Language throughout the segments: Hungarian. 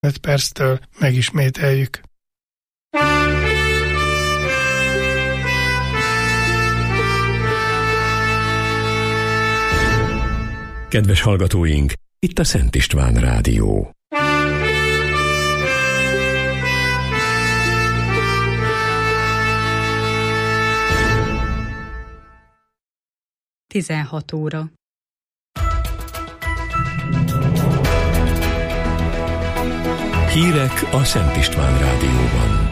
5 perctől megismételjük. Kedves hallgatóink, itt a Szent István Rádió. Tizenhat óra. Hírek a Szent István Rádióban.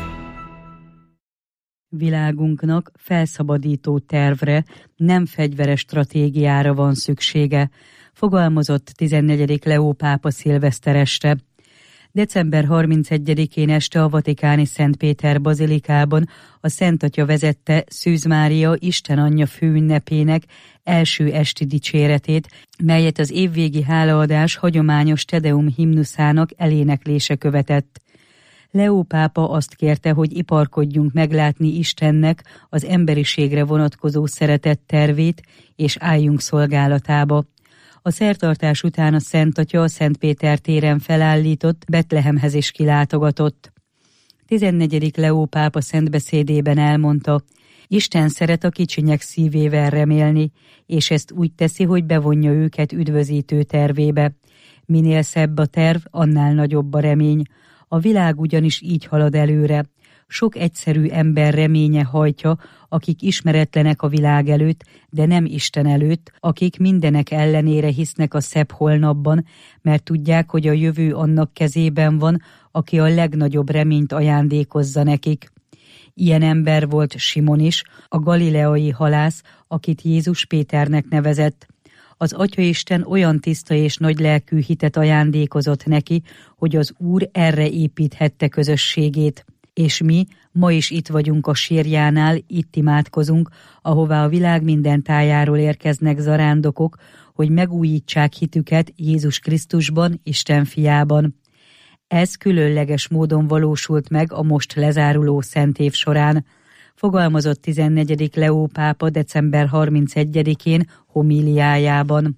Világunknak felszabadító tervre, nem fegyveres stratégiára van szüksége, fogalmazott 14. Leó pápa szilveszter este. December 31-én este a vatikáni Szent Péter bazilikában a Szent Atya vezette Szűz Mária Isten Anyja főünnepének első esti dicséretét, melyet az évvégi hálaadás hagyományos Te Deum himnuszának eléneklése követett. Leó pápa azt kérte, hogy iparkodjunk meglátni Istennek az emberiségre vonatkozó szeretett tervét, és álljunk szolgálatába. A szertartás után a Szent Atya a Szent Péter téren felállított Betlehemhez is kilátogatott. 14. Leó pápa szentbeszédében elmondta, Isten szeret a kicsinyek szívével remélni, és ezt úgy teszi, hogy bevonja őket üdvözítő tervébe. Minél szebb a terv, annál nagyobb a remény. A világ ugyanis így halad előre. Sok egyszerű ember reménye hajtja, akik ismeretlenek a világ előtt, de nem Isten előtt, akik mindenek ellenére hisznek a szebb holnapban, mert tudják, hogy a jövő annak kezében van, aki a legnagyobb reményt ajándékozza nekik. Ilyen ember volt Simon is, a galileai halász, akit Jézus Péternek nevezett. Az Atyaisten olyan tiszta és nagy lelkű hitet ajándékozott neki, hogy az Úr erre építhette közösségét. És mi ma is itt vagyunk a sírjánál, itt imádkozunk, ahová a világ minden tájáról érkeznek zarándokok, hogy megújítsák hitüket Jézus Krisztusban, Isten fiában. Ez különleges módon valósult meg a most lezáruló szentév során, fogalmazott 14. Leó pápa december 31-én homíliájában.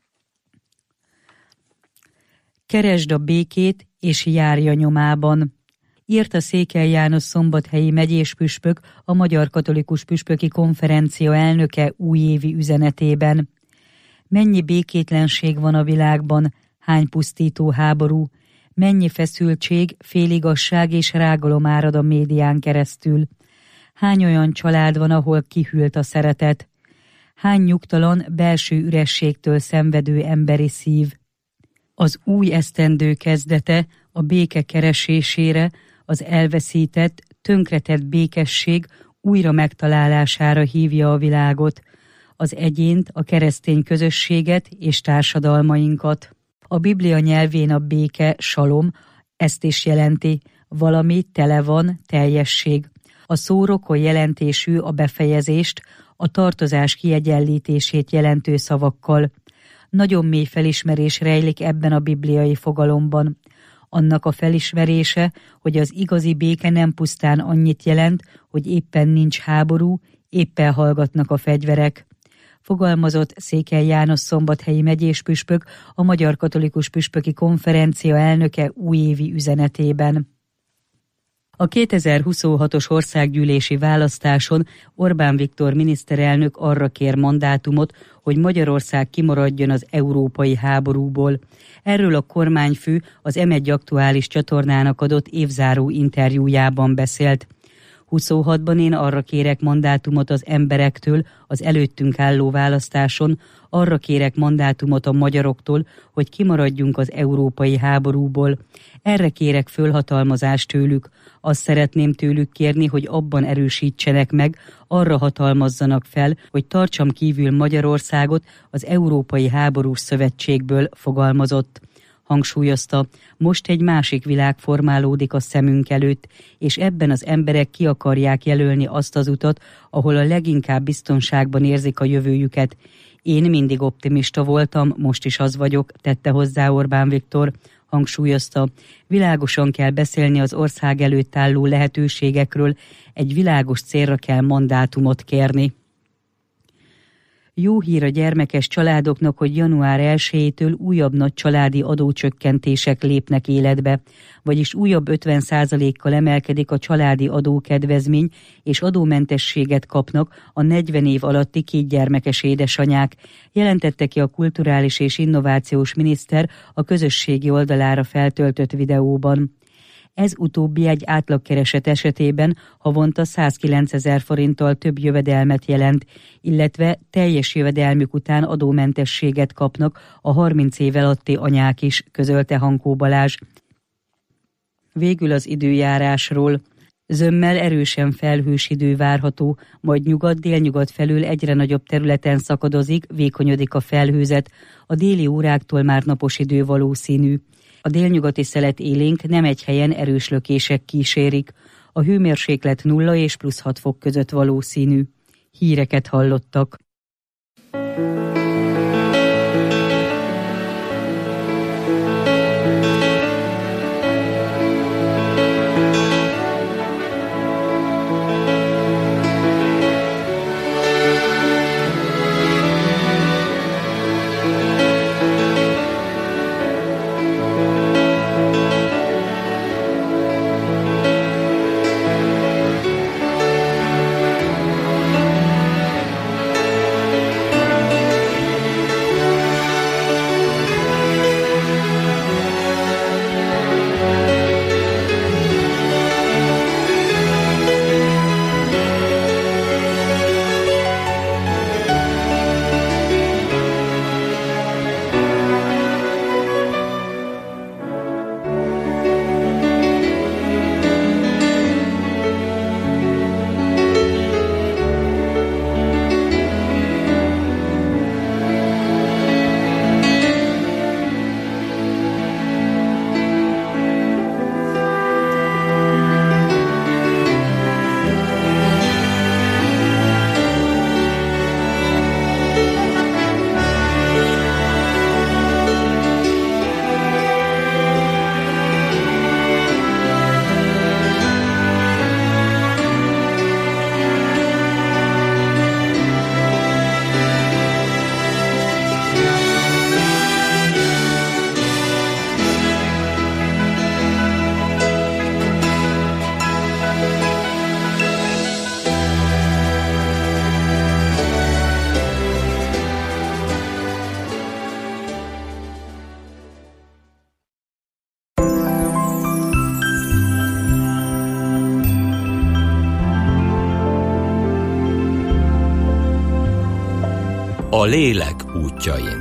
Keresd a békét, és járj a nyomában, írta Székely János szombathelyi megyéspüspök, a Magyar Katolikus Püspöki Konferencia elnöke újévi üzenetében. Mennyi békétlenség van a világban, hány pusztító háború, mennyi feszültség, féligasság és rágalom árad a médián keresztül. Hány olyan család van, ahol kihűlt a szeretet? Hány nyugtalan, belső ürességtől szenvedő emberi szív? Az új esztendő kezdete a béke keresésére, az elveszített, tönkretett békesség újra megtalálására hívja a világot, az egyént, a keresztény közösséget és társadalmainkat. A Biblia nyelvén a béke, salom, ezt is jelenti, valami tele van, teljesség. A szó rokon jelentésű a befejezést, a tartozás kiegyenlítését jelentő szavakkal. Nagyon mély felismerés rejlik ebben a bibliai fogalomban. Annak a felismerése, hogy az igazi béke nem pusztán annyit jelent, hogy éppen nincs háború, éppen hallgatnak a fegyverek. Fogalmazott Székely János szombathelyi megyéspüspök, a Magyar Katolikus Püspöki Konferencia elnöke újévi üzenetében. A 2026-os országgyűlési választáson Orbán Viktor miniszterelnök arra kér mandátumot, hogy Magyarország kimaradjon az európai háborúból. Erről a kormányfő az M1 aktuális csatornának adott évzáró interjújában beszélt. 26-ban én arra kérek mandátumot az emberektől az előttünk álló választáson, arra kérek mandátumot a magyaroktól, hogy kimaradjunk az európai háborúból. Erre kérek fölhatalmazást tőlük. Azt szeretném tőlük kérni, hogy abban erősítsenek meg, arra hatalmazzanak fel, hogy tartsam kívül Magyarországot az Európai Háborús Szövetségből, fogalmazott. Hangsúlyozta, most egy másik világ formálódik a szemünk előtt, és ebben az emberek ki akarják jelölni azt az utat, ahol a leginkább biztonságban érzik a jövőjüket. Én mindig optimista voltam, most is az vagyok, tette hozzá Orbán Viktor. Hangsúlyozta, világosan kell beszélni az ország előtt álló lehetőségekről, egy világos célra kell mandátumot kérni. Jó hír a gyermekes családoknak, hogy január 1-től újabb nagy családi adócsökkentések lépnek életbe, vagyis újabb 50%-kal emelkedik a családi adókedvezmény, és adómentességet kapnak a 40 év alatti 2 gyermekes édesanyák, jelentette ki a kulturális és innovációs miniszter a közösségi oldalára feltöltött videóban. Ez utóbbi egy átlagkereset esetében havonta 109 000 forinttal több jövedelmet jelent, illetve teljes jövedelmük után adómentességet kapnak a 30 év alatti anyák is, közölte Hankó Balázs. Végül az időjárásról. Zömmel erősen felhős idő várható, majd nyugat-délnyugat felől egyre nagyobb területen szakadozik, vékonyodik a felhőzet, a déli óráktól már napos idő valószínű. A délnyugati szelet élénk, nem egy helyen erős lökések kísérik. A hőmérséklet 0 és +6 fok között valószínű. Híreket hallottak. A lélek útjain.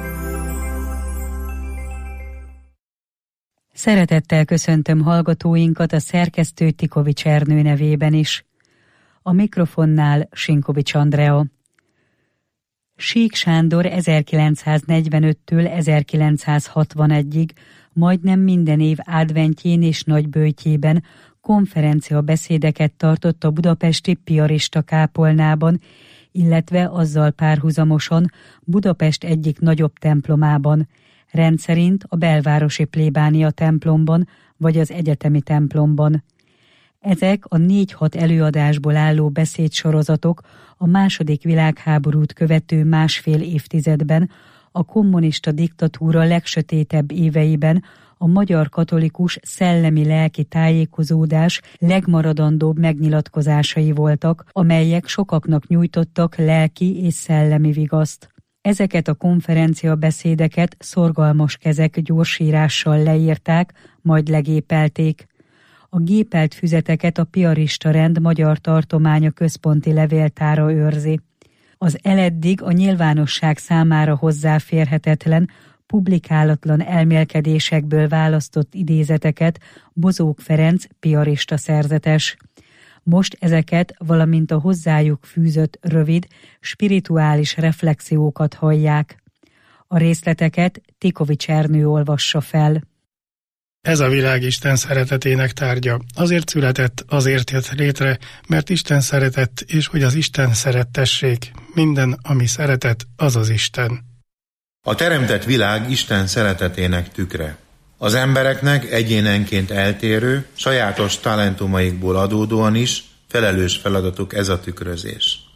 Szeretettel köszöntöm hallgatóinkat a szerkesztő Tikovics Ernő nevében is. A mikrofonnál Sinkovics Andrea. Sík Sándor 1945-től 1961-ig majdnem minden év adventjén és nagyböjtjében konferencia beszédeket tartott a budapesti piarista kápolnában, illetve azzal párhuzamosan Budapest egyik nagyobb templomában, rendszerint a belvárosi plébánia templomban vagy az egyetemi templomban. Ezek a 4-6 előadásból álló beszédsorozatok a II. Világháborút követő másfél évtizedben, a kommunista diktatúra legsötétebb éveiben a magyar katolikus szellemi-lelki tájékozódás legmaradandóbb megnyilatkozásai voltak, amelyek sokaknak nyújtottak lelki és szellemi vigaszt. Ezeket a konferencia beszédeket szorgalmas kezek gyorsírással leírták, majd legépelték. A gépelt füzeteket a piarista rend magyar tartománya központi levéltára őrzi. Az eleddig a nyilvánosság számára hozzáférhetetlen, publikálatlan elmélkedésekből választott idézeteket Bozók Ferenc piarista szerzetes. Most ezeket, valamint a hozzájuk fűzött rövid, spirituális reflexiókat hallják. A részleteket Tikovics Ernő olvassa fel. Ez a világ Isten szeretetének tárgya. Azért született, azért jött létre, mert Isten szeretett, és hogy az Isten szerettessék. Minden, ami szeretet, az az Isten. A teremtett világ Isten szeretetének tükre. Az embereknek egyénenként eltérő, sajátos talentumaikból adódóan is felelős feladatuk ez a tükrözés.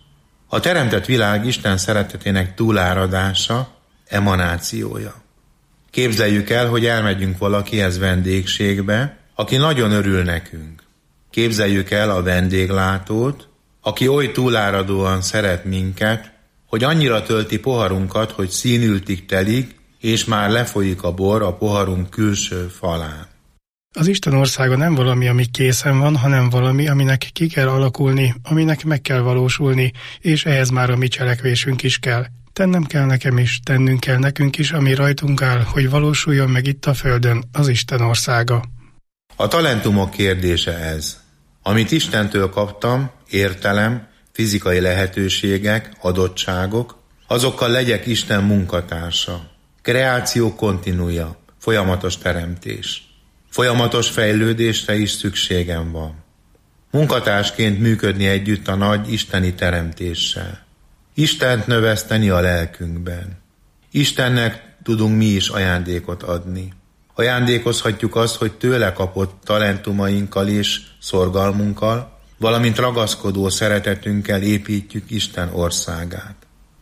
A teremtett világ Isten szeretetének túláradása, emanációja. Képzeljük el, hogy elmegyünk valakihez vendégségbe, aki nagyon örül nekünk. Képzeljük el a vendéglátót, aki oly túláradóan szeret minket, hogy annyira tölti poharunkat, hogy színültig telik, és már lefolyik a bor a poharunk külső falán. Az Isten országa nem valami, ami készen van, hanem valami, aminek ki kell alakulni, aminek meg kell valósulni, és ehhez már a mi cselekvésünk is kell. Tennem kell nekem is, tennünk kell nekünk is, ami rajtunk áll, hogy valósuljon meg itt a földön az Isten országa. A talentumok kérdése ez. Amit Istentől kaptam, értelem, fizikai lehetőségek, adottságok, azokkal legyek Isten munkatársa. Kreáció kontinúja, folyamatos teremtés. Folyamatos fejlődésre is szükségem van. Munkatársként működni együtt a nagy isteni teremtéssel. Istent növeszteni a lelkünkben. Istennek tudunk mi is ajándékot adni. Ajándékozhatjuk azt, hogy tőle kapott talentumainkkal és szorgalmunkkal, valamint ragaszkodó szeretetünkkel építjük Isten országát.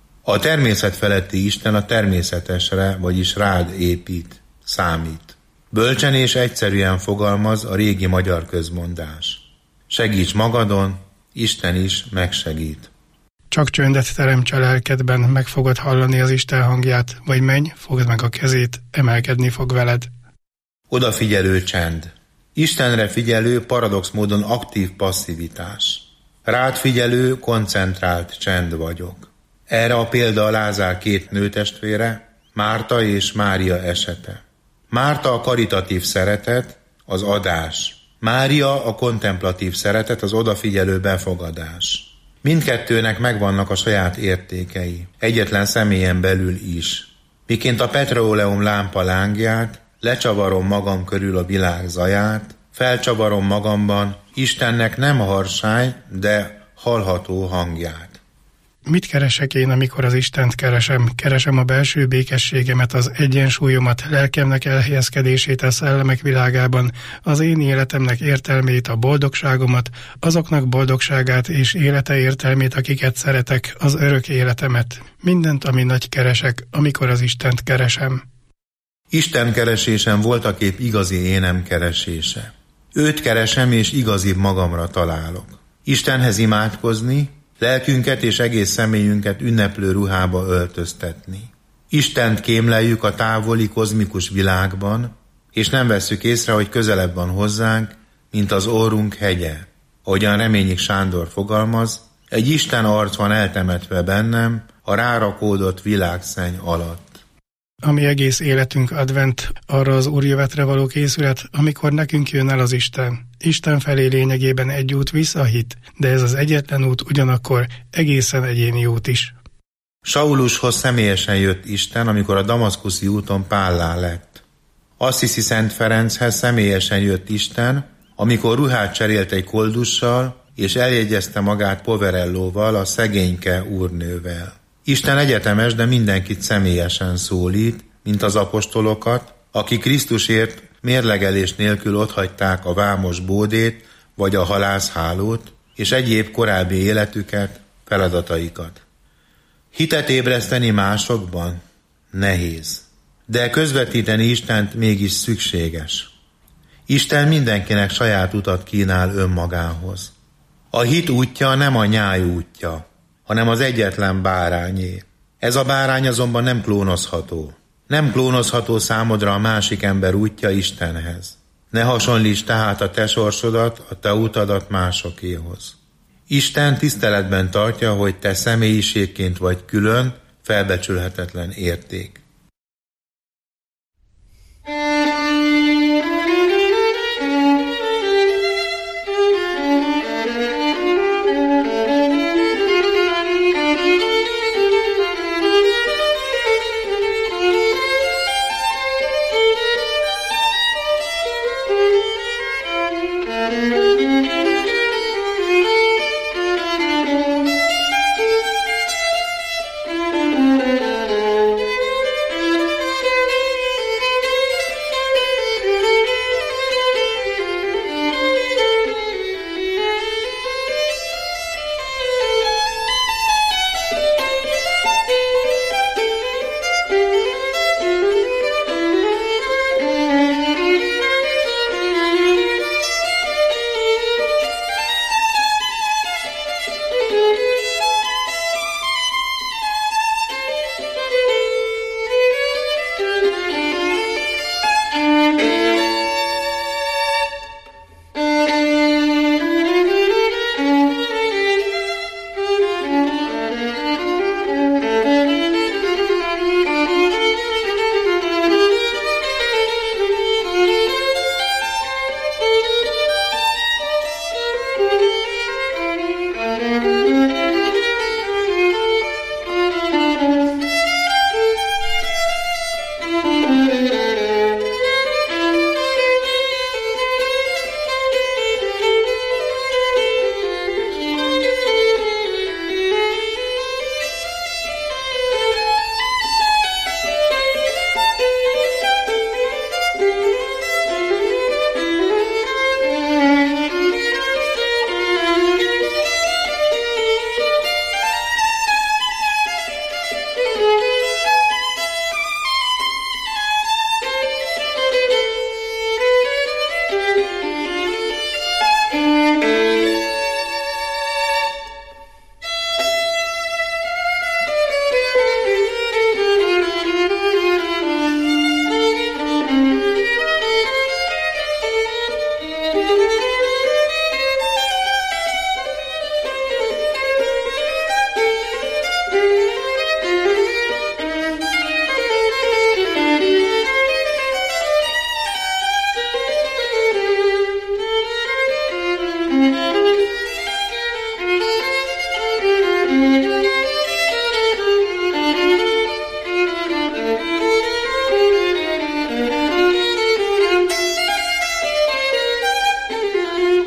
A természet feletti Isten a természetesre, vagyis rád épít, számít. Bölcsen és egyszerűen fogalmaz a régi magyar közmondás. Segíts magadon, Isten is megsegít. Csak csöndet teremts a lelkedben, meg fogod hallani az Isten hangját, vagy menj, fogd meg a kezét, emelkedni fog veled. Odafigyelő csend. Istenre figyelő, paradox módon aktív passzivitás. Rád figyelő, koncentrált csend vagyok. Erre a példa a Lázár két nőtestvére, Márta és Mária esete. Márta a karitatív szeretet, az adás. Mária a kontemplatív szeretet, az odafigyelő befogadás. Mindkettőnek megvannak a saját értékei, egyetlen személyen belül is. Miként a petróleum lámpa lángját, lecsavarom magam körül a világ zaját, felcsavarom magamban Istennek nem harsány, de hallható hangját. Mit keresek én, amikor az Istent keresem? Keresem a belső békességemet, az egyensúlyomat, lelkemnek elhelyezkedését a szellemek világában, az én életemnek értelmét, a boldogságomat, azoknak boldogságát és élete értelmét, akiket szeretek, az örök életemet. Mindent, ami nagy keresek, amikor az Istent keresem. Isten keresésem voltaképp igazi énem keresése. Őt keresem és igazibb magamra találok. Istenhez imádkozni, lelkünket és egész személyünket ünneplő ruhába öltöztetni. Istent kémleljük a távoli kozmikus világban, és nem vesszük észre, hogy közelebb van hozzánk, mint az orrunk hegye. Ahogyan Reményik Sándor fogalmaz, egy Isten arc van eltemetve bennem a rárakódott világszenny alatt. Ami egész életünk advent, arra az úrjövetre való készület, amikor nekünk jön el az Isten. Isten felé lényegében egy út vissza a hit, de ez az egyetlen út ugyanakkor egészen egyéni út is. Saulushoz személyesen jött Isten, amikor a damaszkuszi úton pállá lett. Assisi Szent Ferenchez személyesen jött Isten, amikor ruhát cserélt egy koldussal, és eljegyezte magát Poverellóval, a szegényke úrnővel. Isten egyetemes, de mindenkit személyesen szólít, mint az apostolokat, akik Krisztusért mérlegelés nélkül otthagyták a vámos bódét vagy a halászhálót, és egyéb korábbi életüket, feladataikat. Hitet ébreszteni másokban? Nehéz. De közvetíteni Istent mégis szükséges. Isten mindenkinek saját utat kínál önmagához. A hit útja nem a nyáj útja, hanem az egyetlen bárányé. Ez a bárány azonban nem klónozható. Nem klónozható számodra a másik ember útja Istenhez. Ne hasonlíts tehát a te sorsodat, a te utadat másokéhoz. Isten tiszteletben tartja, hogy te személyiségként vagy külön, felbecsülhetetlen érték.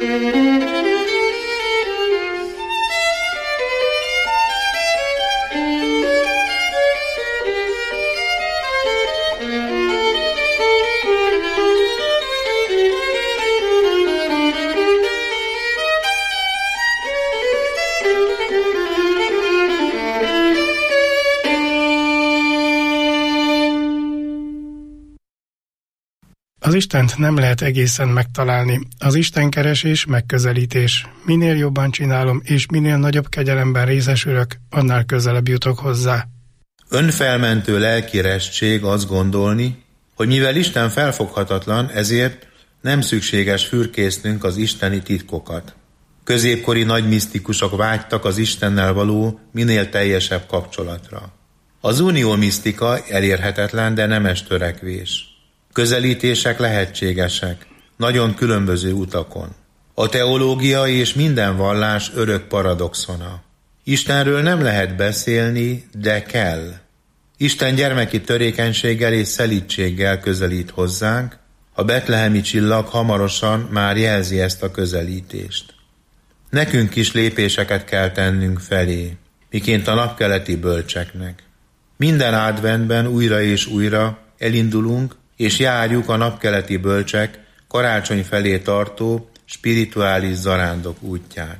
Az Istent nem lehet egészen megtalálni. Az istenkeresés megközelítés. Minél jobban csinálom, és minél nagyobb kegyelemben részesülök, annál közelebb jutok hozzá. Önfelmentő lelkirestség azt gondolni, hogy mivel Isten felfoghatatlan, ezért nem szükséges fürkésznünk az isteni titkokat. Középkori nagy misztikusok vágytak az Istennel való minél teljesebb kapcsolatra. Az unió misztika elérhetetlen, de nemes törekvés. Közelítések lehetségesek, nagyon különböző utakon. A teológia és minden vallás örök paradoxona. Istenről nem lehet beszélni, de kell. Isten gyermeki törékenységgel és szelídséggel közelít hozzánk, a betlehemi csillag hamarosan már jelzi ezt a közelítést. Nekünk is lépéseket kell tennünk felé, miként a napkeleti bölcseknek. Minden adventben újra és újra elindulunk, és járjuk a napkeleti bölcsek karácsony felé tartó spirituális zarándok útját.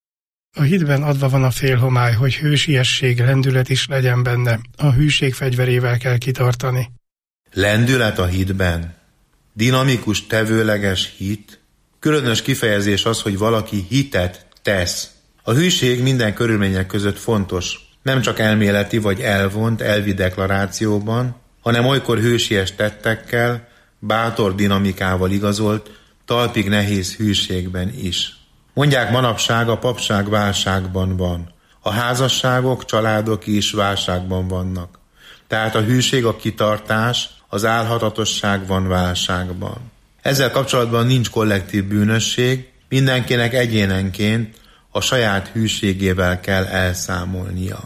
A hitben adva van a félhomály, hogy hősiesség, lendület is legyen benne, a hűség fegyverével kell kitartani. Lendület a hitben? Dinamikus, tevőleges hit? Különös kifejezés az, hogy valaki hitet tesz. A hűség minden körülmények között fontos, nem csak elméleti vagy elvont, elvi deklarációban, hanem olykor hősies tettekkel, bátor dinamikával igazolt, talpig nehéz hűségben is. Mondják, manapság a papság válságban van. A házasságok, családok is válságban vannak. Tehát a hűség, a kitartás, az álhatatosság van válságban. Ezzel kapcsolatban nincs kollektív bűnösség, mindenkinek egyénenként a saját hűségével kell elszámolnia.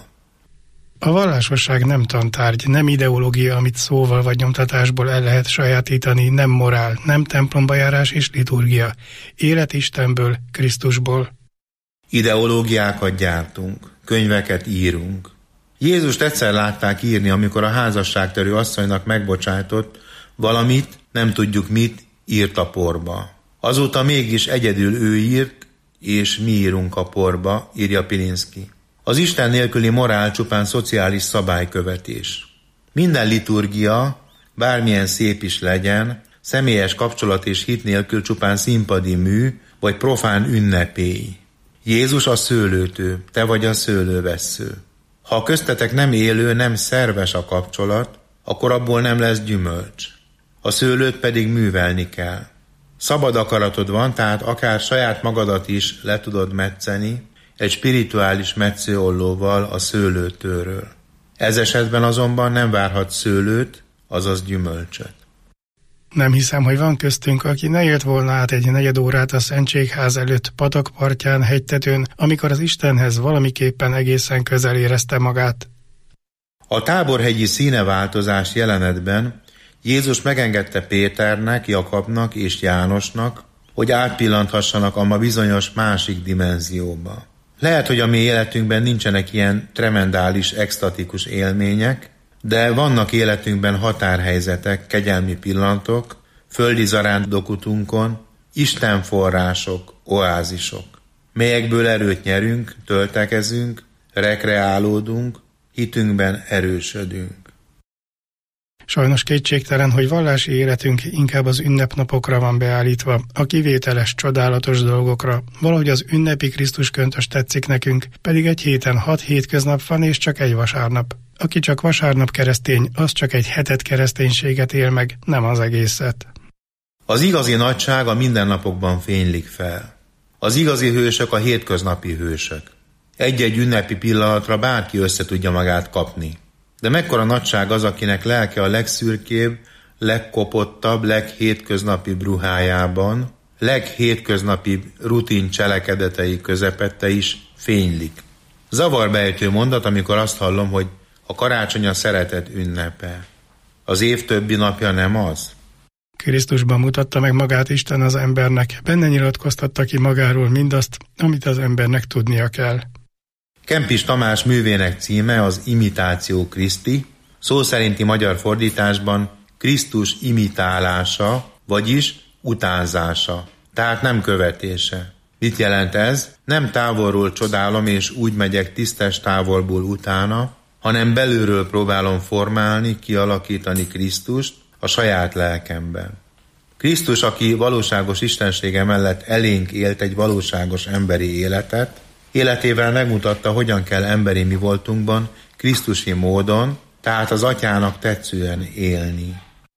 A vallásosság nem tantárgy, nem ideológia, amit szóval vagy nyomtatásból el lehet sajátítani, nem morál, nem templomba járás és liturgia. Élet Istenből, Krisztusból. Ideológiákat gyártunk, könyveket írunk. Jézust egyszer látták írni, amikor a házasságtörő asszonynak megbocsájtott valamit, nem tudjuk mit, írt a porba. Azóta mégis egyedül ő írt, és mi írunk a porba, írja Pilinszky. Az Isten nélküli morál csupán szociális szabálykövetés. Minden liturgia, bármilyen szép is legyen, személyes kapcsolat és hit nélkül csupán színpadi mű, vagy profán ünnepély. Jézus a szőlőtő, te vagy a szőlővessző. Ha a köztetek nem élő, nem szerves a kapcsolat, akkor abból nem lesz gyümölcs. A szőlőt pedig művelni kell. Szabad akaratod van, tehát akár saját magadat is le tudod metszeni, egy spirituális metszőollóval a szőlőtőről. Ez esetben azonban nem várhat szőlőt, azaz gyümölcsöt. Nem hiszem, hogy van köztünk, aki ne élt volna át egy negyed órát a Szentségház előtt, patakpartján, hegytetőn, amikor az Istenhez valamiképpen egészen közel érezte magát. A táborhegyi színeváltozás jelenetben Jézus megengedte Péternek, Jakabnak és Jánosnak, hogy átpillanthassanak a ma bizonyos másik dimenzióba. Lehet, hogy a mi életünkben nincsenek ilyen tremendális, extatikus élmények, de vannak életünkben határhelyzetek, kegyelmi pillanatok, földi zarándokutunkon, Isten források, oázisok, melyekből erőt nyerünk, töltekezünk, rekreálódunk, hitünkben erősödünk. Sajnos kétségtelen, hogy vallási életünk inkább az ünnepnapokra van beállítva, a kivételes, csodálatos dolgokra. Valahogy az ünnepi Krisztus köntös tetszik nekünk, pedig egy héten 6 hétköznap van és csak egy vasárnap. Aki csak vasárnap keresztény, az csak egy hetet kereszténységet él meg, nem az egészet. Az igazi nagyság a mindennapokban fénylik fel. Az igazi hősök a hétköznapi hősök. Egy-egy ünnepi pillanatra bárki össze tudja magát kapni. De mekkora nagyság az, akinek lelke a legszürkébb, legkopottabb, leghétköznapibb ruhájában, leghétköznapibb rutin cselekedetei közepette is fénylik. Zavarbejtő mondat, amikor azt hallom, hogy a karácsony a szeretet ünnepe. Az év többi napja nem az? Krisztusban mutatta meg magát Isten az embernek, benne nyilatkoztatta ki magáról mindazt, amit az embernek tudnia kell. Kempis Tamás művének címe az Imitáció Christi, szó szerinti magyar fordításban Krisztus imitálása, vagyis utánzása, tehát nem követése. Mit jelent ez? Nem távolról csodálom és úgy megyek tisztes távolból utána, hanem belülről próbálom formálni, kialakítani Krisztust a saját lelkemben. Krisztus, aki valóságos istensége mellett elénk élt egy valóságos emberi életet, életével megmutatta, hogyan kell emberi mi voltunkban, krisztusi módon, tehát az Atyának tetszően élni.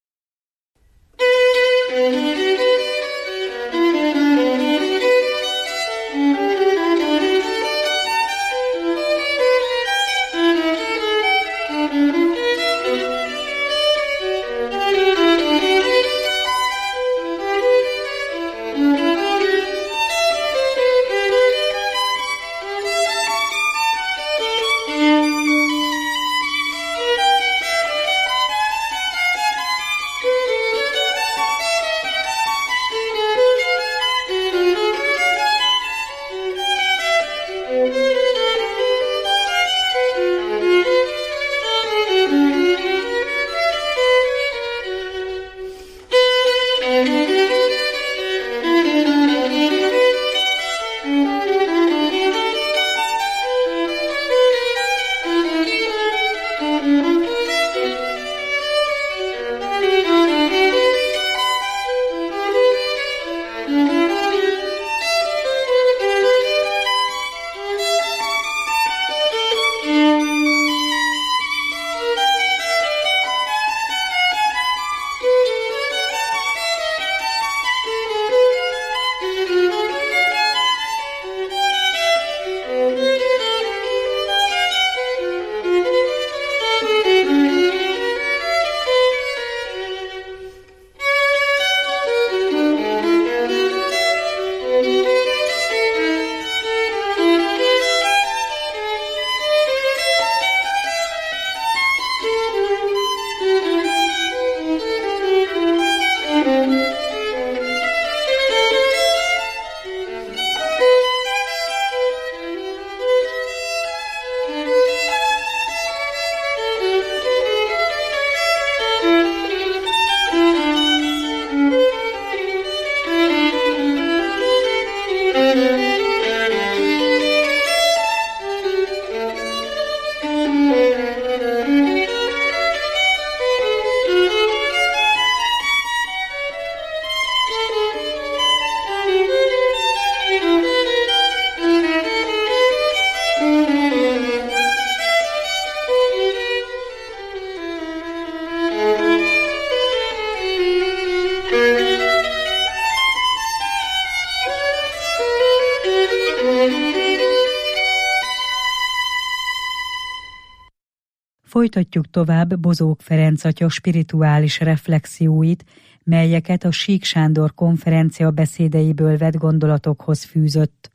Folytatjuk tovább Bozók Ferenc atya spirituális reflexióit, melyeket a Sík Sándor konferencia beszédeiből vett gondolatokhoz fűzött.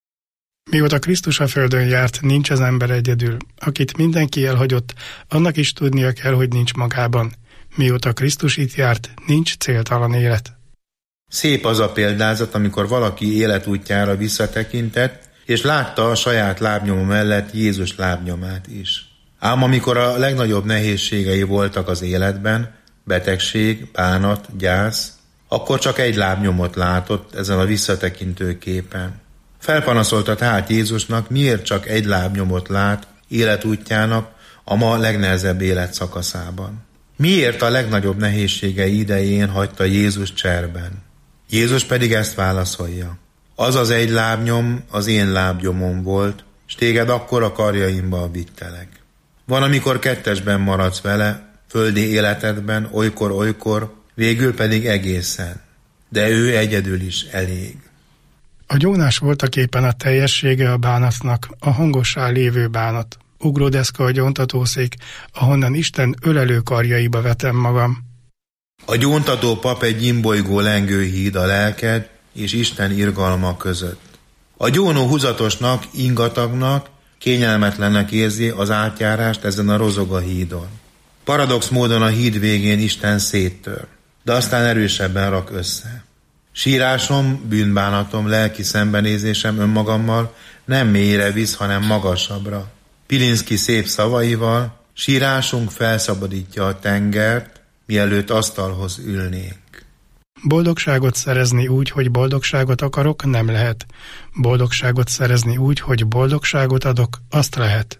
Mióta Krisztus a földön járt, nincs az ember egyedül. Akit mindenki elhagyott, annak is tudnia kell, hogy nincs magában. Mióta Krisztus itt járt, nincs céltalan élet. Szép az a példázat, amikor valaki életútjára visszatekintett, és látta a saját lábnyoma mellett Jézus lábnyomát is. Ám amikor a legnagyobb nehézségei voltak az életben, betegség, bánat, gyász, akkor csak egy lábnyomot látott ezen a visszatekintő képen. Felpanaszolta tehát Jézusnak, miért csak egy lábnyomot lát életútjának a ma legnehezebb életszakaszában. Miért a legnagyobb nehézségei idején hagyta Jézus cserben? Jézus pedig ezt válaszolja. Az az egy lábnyom az én lábnyomom volt, s téged akkor a karjaimba vittelek. Van, amikor kettesben maradsz vele, földi életedben, olykor, végül pedig egészen. De ő egyedül is elég. A gyónás voltaképpen a teljessége a bánatnak, a hangossá lévő bánat. Ugródeszka a gyóntatószék, ahonnan Isten ölelő karjaiba vetem magam. A gyóntató pap egy imbolygó lengő híd a lelked és Isten irgalma között. A gyónó húzatosnak, ingatagnak, kényelmetlennek érzi az átjárást ezen a rozoga hídon. Paradox módon a híd végén Isten széttör. de aztán erősebben rak össze. Sírásom, bűnbánatom, lelki szembenézésem önmagammal nem mélyre visz, hanem magasabbra. Pilinszky szép szavaival: sírásunk felszabadítja a tengert, mielőtt asztalhoz ülnénk. Boldogságot szerezni úgy, hogy boldogságot akarok, nem lehet. Boldogságot szerezni úgy, hogy boldogságot adok, azt lehet.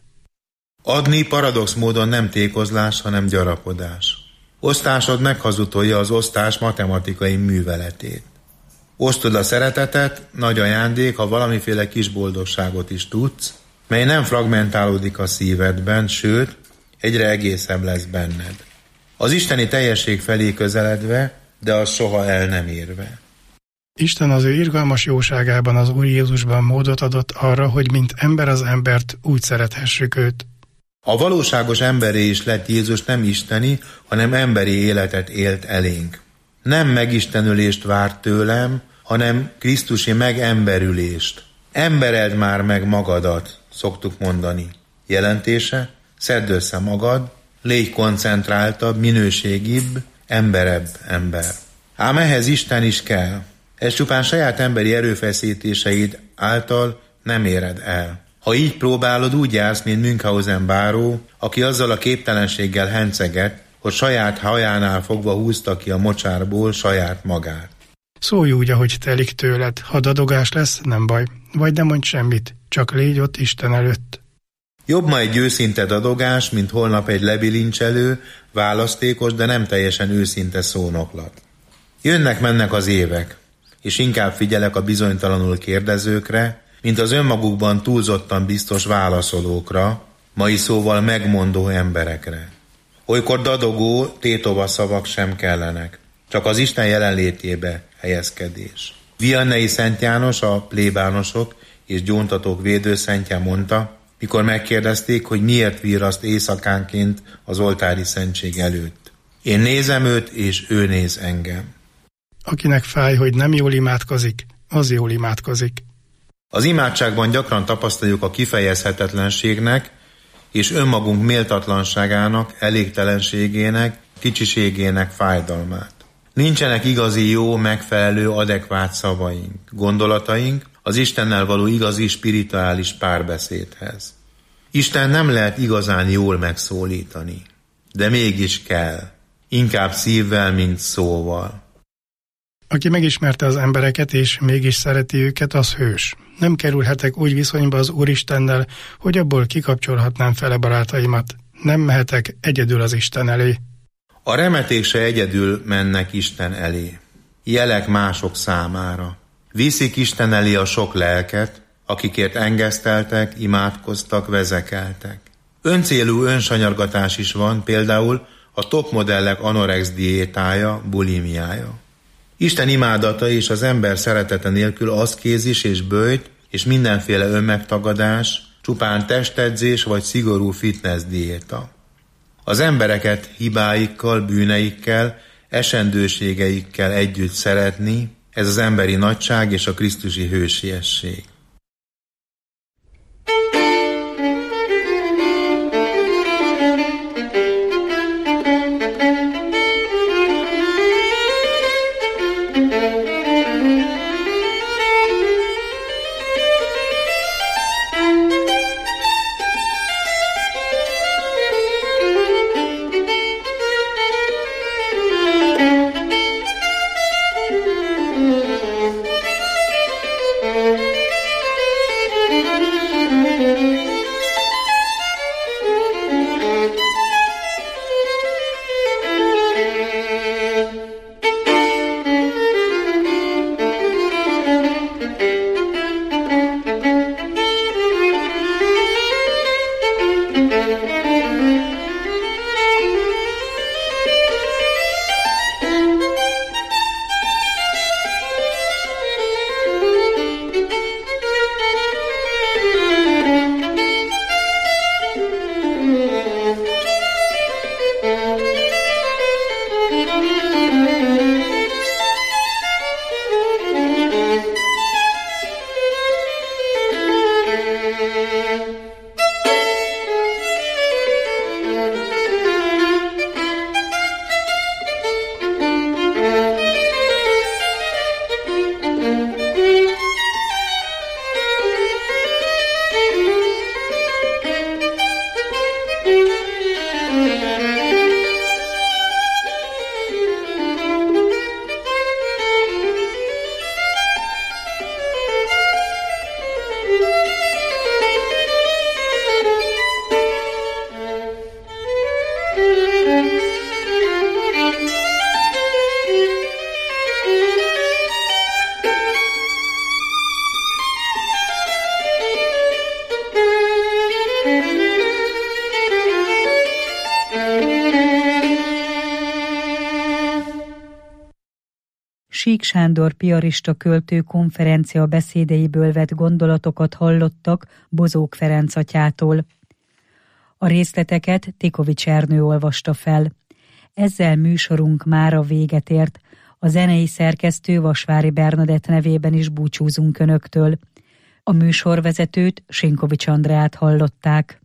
Adni paradox módon nem tékozlás, hanem gyarapodás. Osztásod meghazudtolja az osztás matematikai műveletét. Osztod a szeretetet, nagy ajándék, ha valamiféle kis boldogságot is tudsz, mely nem fragmentálódik a szívedben, sőt, egyre egészebb lesz benned. Az isteni teljesség felé közeledve, de az soha el nem érve. Isten az ő irgalmas jóságában, az Úr Jézusban módot adott arra, hogy mint ember az embert, úgy szerethessük őt. A valóságos emberé is lett Jézus nem isteni, hanem emberi életet élt elénk. Nem megistenülést várt tőlem, hanem Krisztusi megemberülést. Embereld már meg magadat, szoktuk mondani. Jelentése: szedd össze magad, légy koncentráltabb, minőségibb, emberebb ember. Ám ehhez Isten is kell. Ez csupán saját emberi erőfeszítéseid által nem éred el. Ha így próbálod, úgy jársz, mint Münchhausen báró, aki azzal a képtelenséggel henceget, hogy saját hajánál fogva húzta ki a mocsárból saját magát. Szólj úgy, ahogy telik tőled. Ha dadogás lesz, nem baj. Vagy nem mondj semmit, csak légy ott Isten előtt. Jobb ma egy őszinte dadogás, mint holnap egy lebilincselő, választékos, de nem teljesen őszinte szónoklat. Jönnek-mennek az évek, és inkább figyelek a bizonytalanul kérdezőkre, mint az önmagukban túlzottan biztos válaszolókra, mai szóval megmondó emberekre. Olykor dadogó, tétova szavak sem kellenek, csak az Isten jelenlétébe helyezkedés. Vianney Szent János, a plébánosok és gyóntatók védőszentje mondta, mikor megkérdezték, hogy miért virraszt éjszakánként az oltári szentség előtt: én nézem őt, és ő néz engem. Akinek fáj, hogy nem jól imádkozik, az jól imádkozik. Az imádságban gyakran tapasztaljuk a kifejezhetetlenségnek és önmagunk méltatlanságának, elégtelenségének, kicsiségének fájdalmát. Nincsenek igazi jó, megfelelő, adekvát szavaink, gondolataink az Istennel való igazi spirituális párbeszédhez. Isten nem lehet igazán jól megszólítani, de mégis kell, inkább szívvel, mint szóval. Aki megismerte az embereket, és mégis szereti őket, az hős. Nem kerülhetek úgy viszonyba az Úristennel, hogy abból kikapcsolhatnám fele barátaimat. Nem mehetek egyedül az Isten elé. A remeték se egyedül mennek Isten elé. Jelek mások számára. Viszik Isten elé a sok lelket, akikért engeszteltek, imádkoztak, vezekeltek. Öncélú önsanyargatás is van, például a topmodellek anorex diétája, bulimiája. Isten imádata és az ember szeretete nélkül aszkézis és böjt és mindenféle önmegtagadás, csupán testedzés vagy szigorú fitness diéta. Az embereket hibáikkal, bűneikkel, esendőségeikkel együtt szeretni, ez az emberi nagyság és a krisztusi hősiesség. Sík Sándor piarista költő konferencia beszédeiből vett gondolatokat hallottak Bozók Ferenc atyától. A részleteket Tikovics Ernő olvasta fel. Ezzel műsorunk mára véget ért. A zenei szerkesztő Vasvári Bernadett nevében is búcsúzunk Önöktől. A műsorvezetőt, Sinkovics Andreát hallották.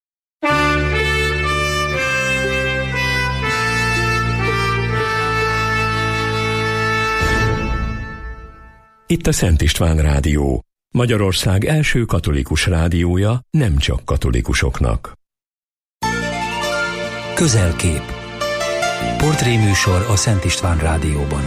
Itt a Szent István Rádió, Magyarország első katolikus rádiója, nem csak katolikusoknak. Közelkép. Portréműsor a Szent István Rádióban.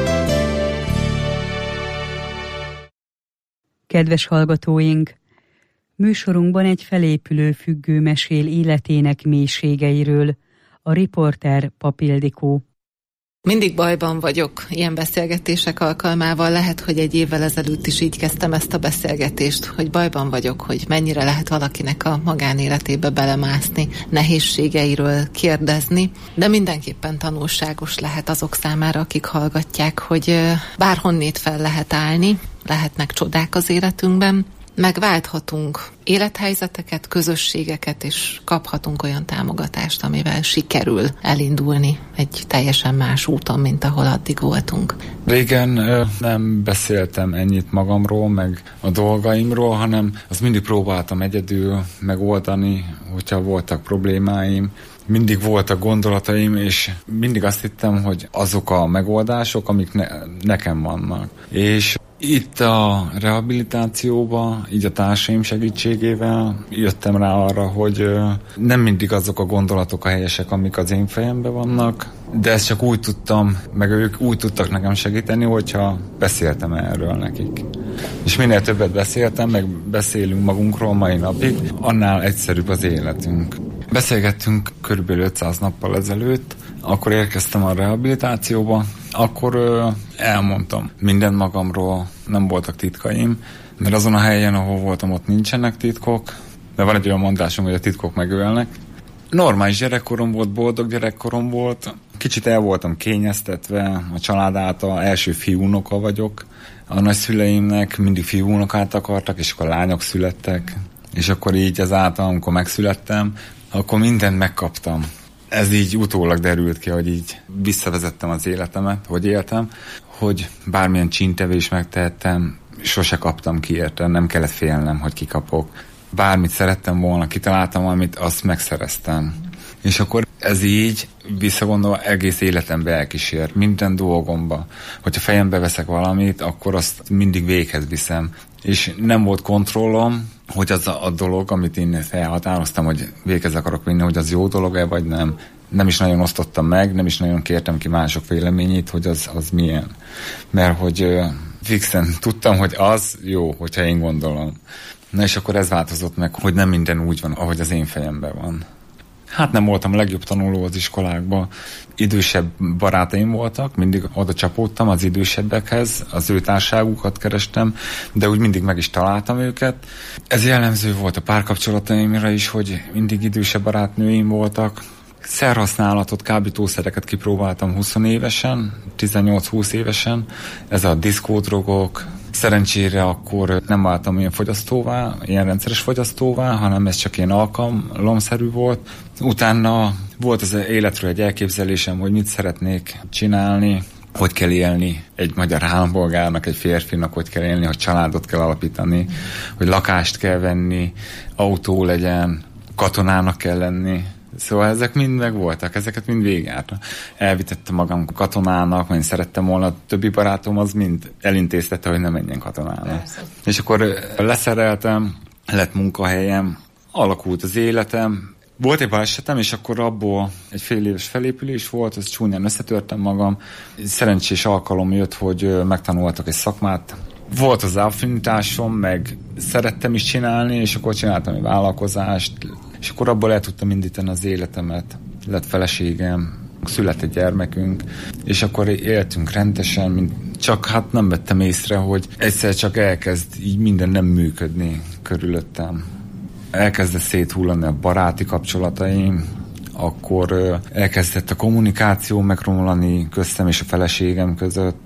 Kedves hallgatóink! Műsorunkban egy felépülő függő mesél életének mélységeiről. A riporter Pap Ildikó. Mindig bajban vagyok ilyen beszélgetések alkalmával. Lehet, hogy egy évvel ezelőtt is így kezdtem ezt a beszélgetést, hogy bajban vagyok, hogy mennyire lehet valakinek a magánéletébe belemászni, nehézségeiről kérdezni, de mindenképpen tanulságos lehet azok számára, akik hallgatják, hogy bárhonnét fel lehet állni, lehetnek csodák az életünkben, megválthatunk élethelyzeteket, közösségeket, és kaphatunk olyan támogatást, amivel sikerül elindulni egy teljesen más úton, mint ahol addig voltunk. Régen nem beszéltem ennyit magamról, meg a dolgaimról, hanem azt mindig próbáltam egyedül megoldani, hogyha voltak problémáim. Mindig voltak gondolataim, és mindig azt hittem, hogy azok a megoldások, amik nekem vannak. És itt a rehabilitációban, így a társaim segítségével jöttem rá arra, hogy nem mindig azok a gondolatok a helyesek, amik az én fejemben vannak, de ezt csak úgy tudtam, meg ők úgy tudtak nekem segíteni, hogyha beszéltem erről nekik. És minél többet beszéltem, meg beszélünk magunkról mai napig, annál egyszerűbb az életünk. Beszélgettünk körülbelül 500 nappal ezelőtt, akkor érkeztem a rehabilitációba, akkor elmondtam mindent magamról, nem voltak titkaim, mert azon a helyen, ahol voltam, ott nincsenek titkok, de van egy olyan mondásunk, hogy a titkok megölnek. Normális gyerekkorom volt, boldog gyerekkorom volt, kicsit el voltam kényeztetve, a család által első fiúnoka vagyok, a nagyszüleimnek mindig fiúnokát akartak, és akkor lányok születtek, és akkor így ezáltal, amikor megszülettem, akkor mindent megkaptam. Ez így utólag derült ki, hogy így visszavezettem az életemet, hogy éltem, hogy bármilyen csíntevést megtehettem, sose kaptam ki érte, nem kellett félnem, hogy kikapok. Bármit szerettem volna, kitaláltam valamit, azt megszereztem. És akkor ez így visszagondolva egész életembe elkísért, minden dolgomba. Hogyha fejembe veszek valamit, akkor azt mindig véghez viszem. És nem volt kontrollom, hogy az a dolog, amit én felhatároztam, hogy véghez akarok vinni, hogy az jó dolog-e, vagy nem. Nem is nagyon osztottam meg, nem is nagyon kértem ki mások véleményét, hogy az milyen. Mert hogy fixen tudtam, hogy az jó, hogyha én gondolom. Na és akkor ez változott meg, hogy nem minden úgy van, ahogy az én fejemben van. Hát nem voltam a legjobb tanuló az iskolákban. Idősebb barátaim voltak, mindig oda csapódtam az idősebbekhez, az ő társágukat kerestem, de úgy mindig meg is találtam őket. Ez jellemző volt a párkapcsolataimra is, hogy mindig idősebb barátnőim voltak. Szerhasználatot, kábítószereket kipróbáltam 20 évesen, 18-20 évesen. Ez a diszkódrogok. Szerencsére akkor nem váltam ilyen fogyasztóvá, ilyen rendszeres fogyasztóvá, hanem ez csak ilyen alkalomszerű volt. Utána volt az életről egy elképzelésem, hogy mit szeretnék csinálni, hogy kell élni egy magyar állampolgárnak, egy férfinak, hogy kell élni, hogy családot kell alapítani, hogy lakást kell venni, autó legyen, katonának kell lenni. Szóval ezek mind meg voltak, ezeket mind végigjártam. Elvitettem magam katonának, mert én szerettem volna, a többi barátom az mind elintéztette, hogy ne menjen katonának. Persze. És akkor leszereltem, lett munkahelyem, alakult az életem. Volt egy balesetem, és akkor abból egy fél éves felépülés volt, az csúnyán összetörtem magam. Szerencsés alkalom jött, hogy megtanultak egy szakmát. Volt az affinitásom, meg szerettem is csinálni, és akkor csináltam egy vállalkozást, és akkor abból el tudtam indítani az életemet. Lett feleségem, született gyermekünk, és akkor éltünk rendesen, csak hát nem vettem észre, hogy egyszer csak elkezd így minden nem működni körülöttem. Elkezdett széthullani a baráti kapcsolataim, akkor elkezdett a kommunikáció megromlani köztem és a feleségem között.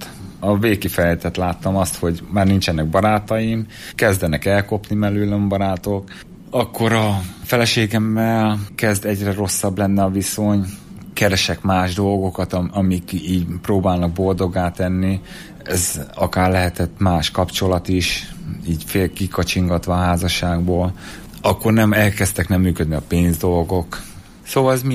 A végkifejletet láttam azt, hogy már nincsenek barátaim, kezdenek elkopni mellőlem barátok, akkor a feleségemmel kezd egyre rosszabb lenne a viszony, keresek más dolgokat, amik így próbálnak boldoggá tenni. Ez akár lehetett más kapcsolat is, így fél kikacsingatva a házasságból. Akkor elkezdtek nem működni a pénzdolgok. Szóval ez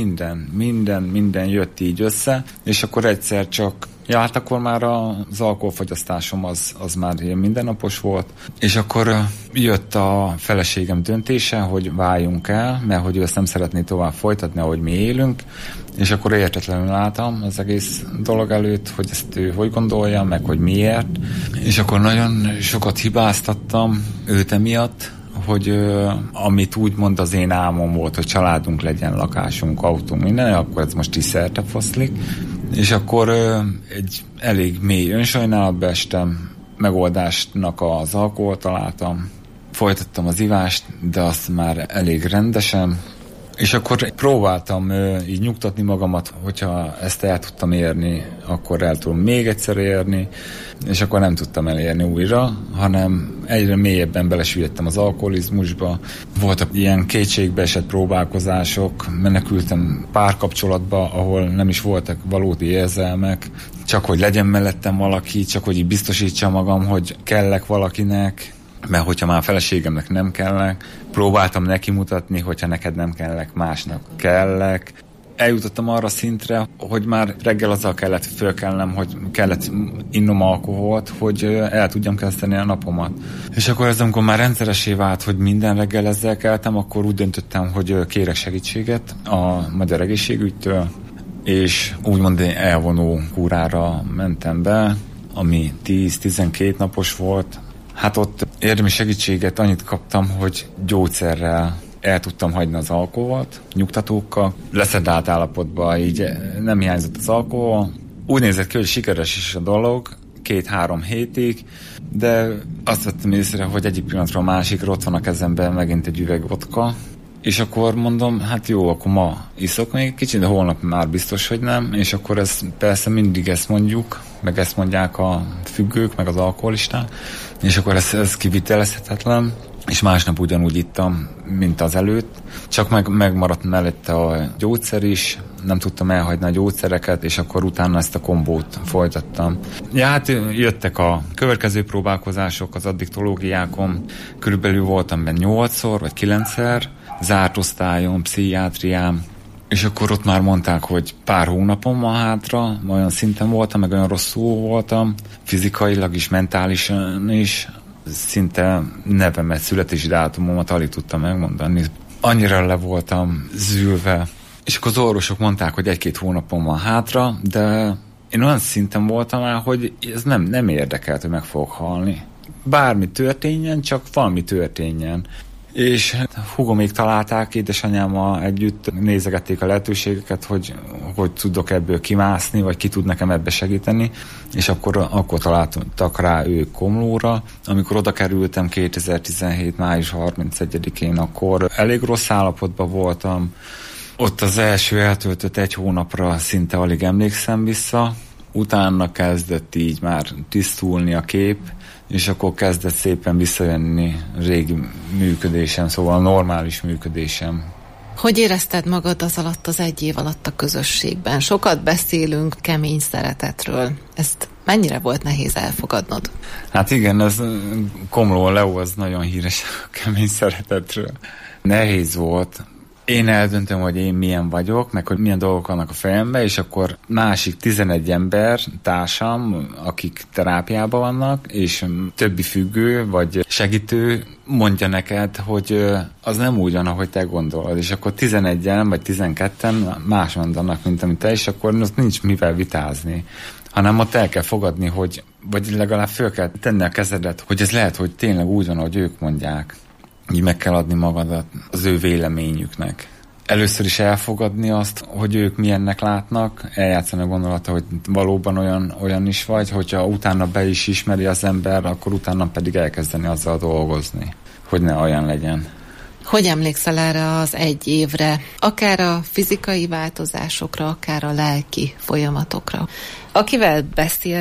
minden jött így össze, és akkor egyszer csak, hát akkor már az alkoholfogyasztásom az már ilyen mindennapos volt, és akkor jött a feleségem döntése, hogy váljunk el, mert hogy ő ezt nem szeretné tovább folytatni, ahogy mi élünk, és akkor értetlenül álltam az egész dolog előtt, hogy ezt ő hogy gondolja, meg hogy miért, és akkor nagyon sokat hibáztattam őt emiatt, hogy amit úgymond az én álmom volt, hogy családunk legyen, lakásunk, autónk, minden, akkor ez most is szerte foszlik. És akkor egy elég mély önsajnálatba estem, megoldásnak az alkoholt találtam, folytattam az ivást, de azt már elég rendesen, és akkor próbáltam így nyugtatni magamat, hogyha ezt el tudtam érni, akkor el tudom még egyszer érni, és akkor nem tudtam elérni újra, hanem egyre mélyebben belesüllyedtem az alkoholizmusba. Voltak ilyen kétségbeesett próbálkozások, menekültem párkapcsolatba, ahol nem is voltak valódi érzelmek, csak hogy legyen mellettem valaki, csak hogy így biztosítsam magam, hogy kellek valakinek, mert hogyha már a feleségemnek nem kellek, próbáltam neki mutatni, hogyha neked nem kellek, másnak kellek. Eljutottam arra szintre, hogy már reggel azzal kellett fölkelnem, hogy kellett innom alkoholt, hogy el tudjam kezdeni a napomat. És akkor ez, amikor már rendszeressé vált, hogy minden reggel ezzel keltem, akkor úgy döntöttem, hogy kérek segítséget a Magyar Egészségügytől, és úgymond elvonó kúrára mentem be, ami 10-12 napos volt. Hát ott érdemi segítséget annyit kaptam, hogy gyógyszerrel el tudtam hagyni az alkoholt, nyugtatókkal, leszedált állapotban így nem hiányzott az alkohol. Úgy nézett ki, hogy sikeres is a dolog, 2-3 hétig, de azt vettem észre, hogy egyik pillanatról a másikra ott van a kezemben megint egy üveg vodka, és akkor mondom, hát jó, akkor ma iszok még kicsit, de holnap már biztos, hogy nem, és akkor ez persze mindig ezt mondjuk, meg ezt mondják a függők, meg az alkoholisták, és akkor ez kivitelezhetetlen, és másnap ugyanúgy ittam, mint az előtt, csak megmaradt mellette a gyógyszer is, nem tudtam elhagyni a gyógyszereket, és akkor utána ezt a kombót folytattam. Ja, hát jöttek a következő próbálkozások az addiktológiákon, körülbelül voltam benne 8-szor, vagy 9-szer, zárt osztályon, pszichiátrián, és akkor ott már mondták, hogy pár hónapom van hátra, olyan szinten voltam, meg olyan rosszul voltam, fizikailag is, mentálisan is, szinte nevemet, születési dátumomat alig tudtam megmondani. Annyira le voltam zűlve, és akkor az orvosok mondták, hogy 1-2 hónapom van hátra, de én olyan szinten voltam már, hogy ez nem érdekelt, hogy meg fogok halni. Bármi történjen, csak valami történjen. És húgomék találták, édesanyámmal együtt nézegették a lehetőségeket, hogy tudok ebből kimászni, vagy ki tud nekem ebbe segíteni, és akkor találtak rá ők Komlóra. Amikor oda kerültem 2017. május 31-én, akkor elég rossz állapotban voltam. Ott az első eltöltött 1 hónapra szinte alig emlékszem vissza, utána kezdett így már tisztulni a kép, és akkor kezdett szépen visszajönni régi működésem, szóval a normális működésem. Hogy érezted magad az alatt, az 1 év alatt a közösségben? Sokat beszélünk kemény szeretetről. Ezt mennyire volt nehéz elfogadnod? Hát igen, ez Komló Leó az nagyon híres a kemény szeretetről. Nehéz volt. Én eldöntöm, hogy én milyen vagyok, meg hogy milyen dolgok vannak a fejemben, és akkor másik 11 ember, társam, akik terápiában vannak, és többi függő, vagy segítő mondja neked, hogy az nem úgy van, ahogy te gondolod, és akkor 11-en, vagy 12-en más mondanak, mint amit te, és akkor ott nincs mivel vitázni, hanem ott el kell fogadni, hogy, vagy legalább föl kell tenni a kezedet, hogy ez lehet, hogy tényleg úgy van, ahogy ők mondják. Így meg kell adni magadat az ő véleményüknek. Először is elfogadni azt, hogy ők milyennek látnak, eljátszani a gondolata, hogy valóban olyan is vagy, hogyha utána be is ismeri az ember, akkor utána pedig elkezdeni azzal dolgozni, hogy ne olyan legyen. Hogy emlékszel erre az 1 évre? Akár a fizikai változásokra, akár a lelki folyamatokra. Akivel beszélgettél,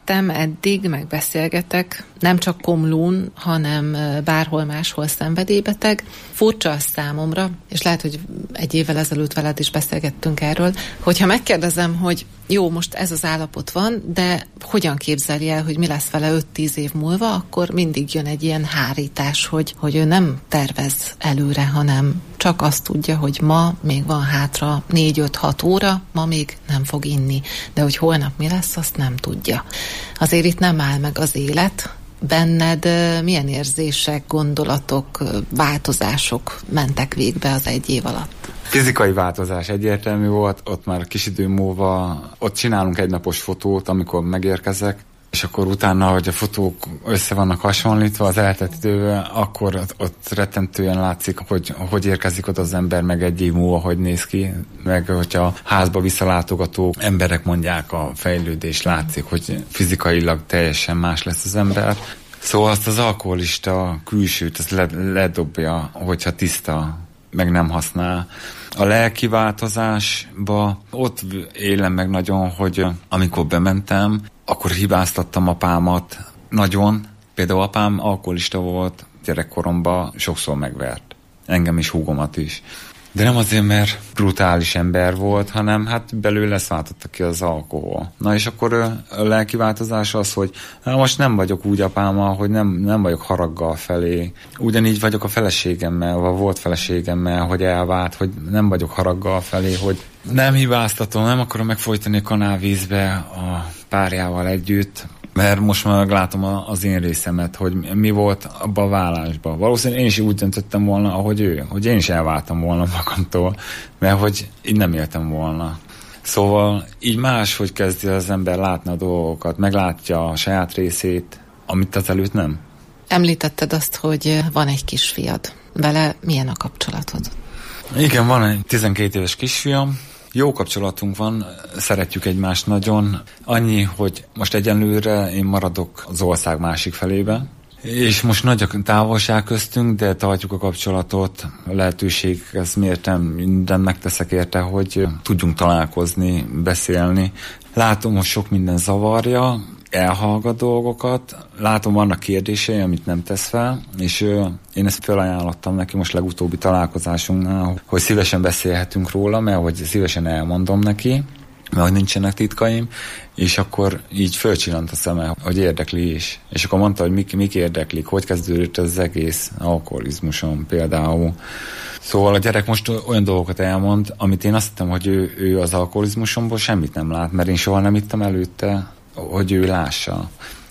beszélgettem eddig, meg beszélgetek, nem csak Komlón, hanem bárhol máshol szenvedélybeteg. Furcsa az számomra, és lehet, hogy egy évvel ezelőtt veled is beszélgettünk erről, hogyha megkérdezem, hogy jó, most ez az állapot van, de hogyan képzeli el, hogy mi lesz vele 5-10 év múlva, akkor mindig jön egy ilyen hárítás, hogy ő nem tervez előre, hanem csak azt tudja, hogy ma még van hátra 4-5-6 óra, ma még nem fog inni, de hogy holnap mi lesz, azt nem tudja. Azért itt nem áll meg az élet. Benned milyen érzések, gondolatok, változások mentek végbe az egy év alatt? Fizikai változás egyértelmű volt, ott már kis idő múlva, ott csinálunk egynapos fotót, amikor megérkezek, és akkor utána, hogy a fotók össze vannak hasonlítva az eltelt idővel, akkor ott rettentően látszik, hogy érkezik ott az ember, meg egy év múlva, hogy néz ki, meg hogyha házba visszalátogató emberek mondják, a fejlődés látszik, hogy fizikailag teljesen más lesz az ember. Szóval azt az alkoholista külsőt, ezt ledobja, hogyha tiszta, meg nem használ. A lelki változásba ott élem meg nagyon, hogy amikor bementem, akkor hibáztattam apámat nagyon. Például apám alkoholista volt, gyerekkoromban sokszor megvert. Engem is, húgomat is. De nem azért, mert brutális ember volt, hanem hát belőle váltotta ki az alkohol. Na és akkor a lelki változás az, hogy most nem vagyok úgy apámmal, hogy nem vagyok haraggal felé. Ugyanígy vagyok a feleségemmel, vagy volt feleségemmel, hogy elvált, hogy nem vagyok haraggal felé, hogy nem hibáztatom, nem akarom megfojtani a kanálvízbe a párjával együtt, mert most már látom az én részemet, hogy mi volt abban a vállásban. Valószínűleg én is úgy döntöttem volna, ahogy ő, hogy én is elváltam volna magamtól, mert hogy így nem éltem volna. Szóval így máshogy kezdi az ember látni a dolgokat, meglátja a saját részét, amit azelőtt nem. Említetted azt, hogy van egy kisfiad. Vele milyen a kapcsolatod? Igen, van egy 12 éves kisfiam. Jó kapcsolatunk van, szeretjük egymást nagyon. Annyi, hogy most egyenlőre én maradok az ország másik felébe, és most nagy a távolság köztünk, de tartjuk a kapcsolatot, a lehetőség, ezt mértem, mindent megteszek érte, hogy tudjunk találkozni, beszélni. Látom, hogy sok minden zavarja, elhallgat dolgokat, látom, vannak kérdései, amit nem tesz fel, és én ezt felajánlottam neki most legutóbbi találkozásunknál, hogy szívesen beszélhetünk róla, mert hogy szívesen elmondom neki, mert hogy nincsenek titkaim, és akkor így fölcsillant a szeme, hogy érdekli is. És akkor mondta, hogy mik érdeklik, hogy kezdődött az egész alkoholizmuson például. Szóval a gyerek most olyan dolgokat elmond, amit én azt hittem, hogy ő az alkoholizmusomból semmit nem lát, mert én soha nem ittam előtte, hogy ő lássa.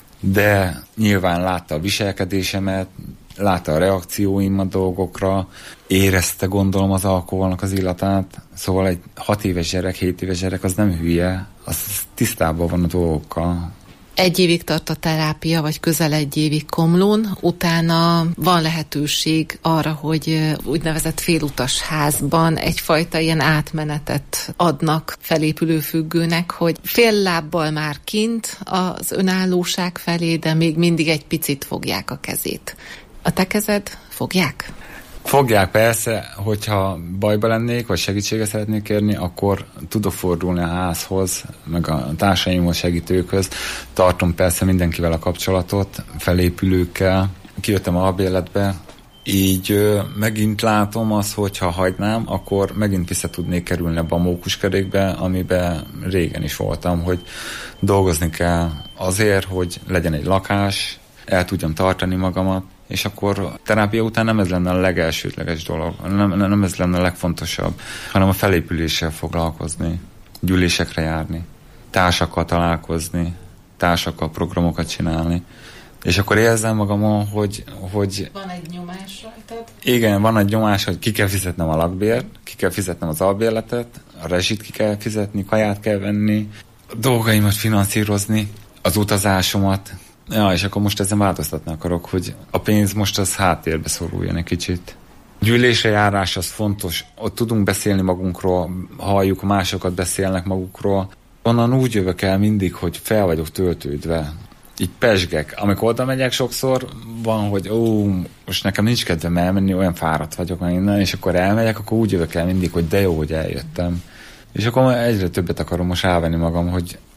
De nyilván látta a viselkedésemet, látta a reakcióim a dolgokra, érezte, gondolom, az alkoholnak az illatát. Szóval egy 6 éves gyerek, 7 éves gyerek az nem hülye, az tisztában van a dolgokkal. 1 évig tart a terápia, vagy közel 1 évig Komlón, utána van lehetőség arra, hogy úgynevezett félutas házban egyfajta ilyen átmenetet adnak felépülő függőnek, hogy fél lábbal már kint az önállóság felé, de még mindig egy picit fogják a kezét. A te kezed fogják? Fogják persze, hogyha bajba lennék, vagy segítséget szeretnék kérni, akkor tudok fordulni a házhoz, meg a társaimhoz, segítőkhöz. Tartom persze mindenkivel a kapcsolatot, felépülőkkel. Kijöttem a albérletbe, így megint látom azt, hogy ha hagynám, akkor megint vissza tudnék kerülni abba a mókuskerékbe, amiben régen is voltam, hogy dolgozni kell azért, hogy legyen egy lakás, el tudjam tartani magamat, és akkor terápia után nem ez lenne a legelsődleges dolog, nem ez lenne a legfontosabb, hanem a felépüléssel foglalkozni, gyűlésekre járni, társakkal találkozni, társakkal programokat csinálni. És akkor érzem magamon, hogy... Van egy nyomás rajtad? Igen, van egy nyomás, hogy ki kell fizetnem a lakbért, ki kell fizetnem az albérletet, a rezsit ki kell fizetni, kaját kell venni, a dolgaimat finanszírozni, az utazásomat. Ja, és akkor most ezen változtatni akarok, hogy a pénz most az háttérbe szoruljon egy kicsit. Gyűlésre járás az fontos, ott tudunk beszélni magunkról, halljuk, másokat beszélnek magukról. Onnan úgy jövök el mindig, hogy fel vagyok töltődve. Így pezsgek. Amikor oda megyek, sokszor van, hogy most nekem nincs kedvem elmenni, olyan fáradt vagyok már innen, és akkor elmegyek, akkor úgy jövök el mindig, hogy de jó, hogy eljöttem. És akkor egyre többet akarom most elvenni magam, hogy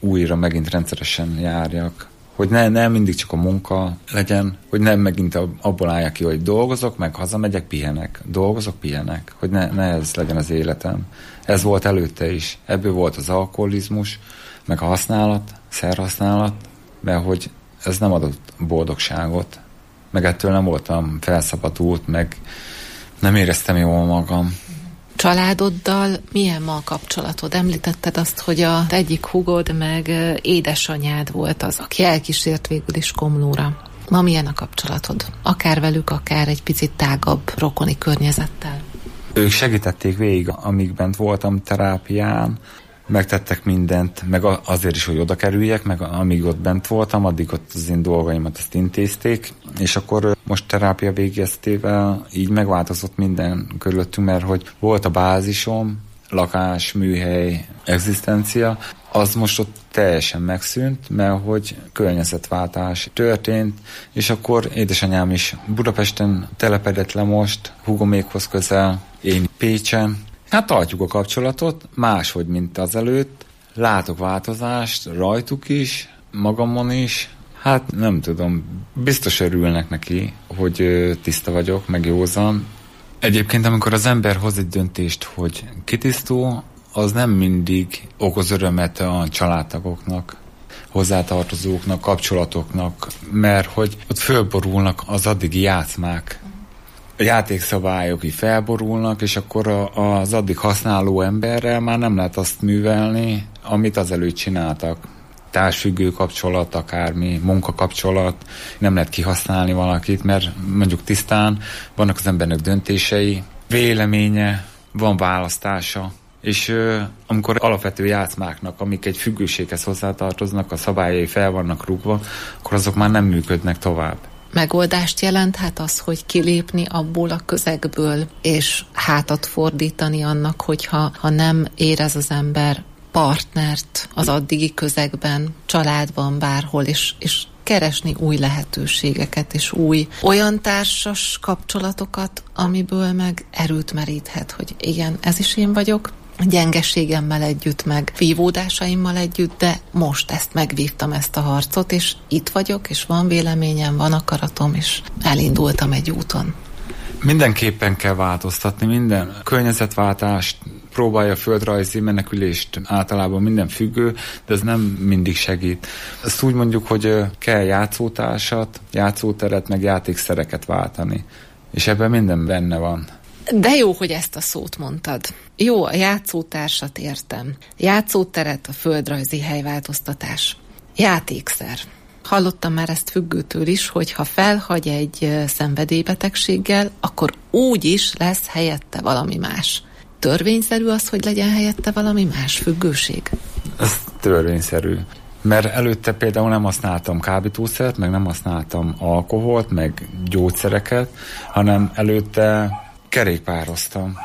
újra megint rendszeresen járjak. Hogy ne mindig csak a munka legyen, hogy nem megint abból álljak ki, hogy dolgozok, meg hazamegyek, pihenek. Dolgozok, pihenek. Hogy ne ez legyen az életem. Ez volt előtte is. Ebből volt az alkoholizmus, meg a használat, szerhasználat, mert hogy ez nem adott boldogságot. Meg ettől nem voltam felszabadult, meg nem éreztem jól magam. Családoddal milyen ma a kapcsolatod? Említetted azt, hogy az egyik húgod meg édesanyád volt az, aki elkísért végül is Komlóra. Ma milyen a kapcsolatod? Akár velük, akár egy picit tágabb rokoni környezettel? Ők segítették végig, amíg bent voltam terápián, megtettek mindent, meg azért is, hogy oda kerüljek, meg amíg ott bent voltam, addig ott az én dolgaimat ezt intézték, és akkor most terápia végeztével így megváltozott minden körülöttünk, mert hogy volt a bázisom, lakás, műhely, egzisztencia, az most ott teljesen megszűnt, mert hogy környezetváltás történt, és akkor édesanyám is Budapesten telepedett le most, húgomékhoz közel, én Pécsen. Hát tartjuk a kapcsolatot, máshogy, mint azelőtt. Látok változást rajtuk is, magamon is. Hát nem tudom, biztos örülnek neki, hogy tiszta vagyok, meg józan. Egyébként, amikor az ember hoz egy döntést, hogy kitisztul, az nem mindig okoz örömet a családtagoknak, hozzátartozóknak, kapcsolatoknak, mert hogy ott fölborulnak az addigi játszmák. A játékszabályok így felborulnak, és akkor az addig használó emberrel már nem lehet azt művelni, amit azelőtt csináltak. Társfüggő kapcsolat, akármi, munkakapcsolat, nem lehet kihasználni valakit, mert mondjuk tisztán vannak az embernek döntései, véleménye, van választása, és amikor alapvető játszmáknak, amik egy függőséghez hozzátartoznak, a szabályai fel vannak rúgva, akkor azok már nem működnek tovább. Megoldást jelenthet az, hogy kilépni abból a közegből, és hátat fordítani annak, hogyha nem érez az ember partnert az addigi közegben, családban, bárhol, és keresni új lehetőségeket, és új olyan társas kapcsolatokat, amiből meg erőt meríthet, hogy igen, ez is én vagyok, gyengeségemmel együtt, meg vívódásaimmal együtt, de most ezt megvívtam, ezt a harcot, és itt vagyok, és van véleményem, van akaratom, és elindultam egy úton. Mindenképpen kell változtatni, minden környezetváltást, próbálja a földrajzi menekülést, általában minden függő, de ez nem mindig segít. Ezt úgy mondjuk, hogy kell játszótársat, játszóteret, meg játékszereket váltani. És ebben minden benne van. De jó, hogy ezt a szót mondtad. Jó, a játszótársat értem. Játszóteret, a földrajzi helyváltoztatás. Játékszer. Hallottam már ezt függőtől is, hogy ha felhagy egy szenvedélybetegséggel, akkor úgy is lesz helyette valami más. Törvényszerű az, hogy legyen helyette valami más függőség? Ez törvényszerű. Mert előtte például nem használtam kábítószert, meg nem használtam alkoholt, meg gyógyszereket, hanem előtte kerékpároztam.